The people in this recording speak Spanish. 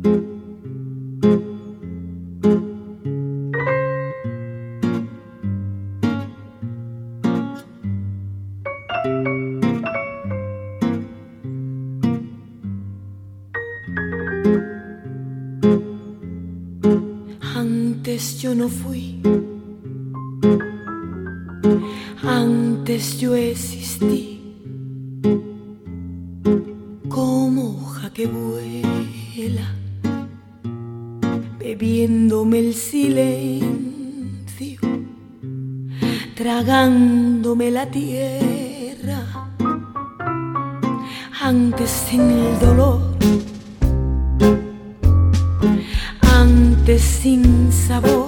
Antes yo no fui, antes yo existí como hoja que vuela, bebiéndome el silencio, tragándome la tierra. Antes en el dolor, antes sin sabor,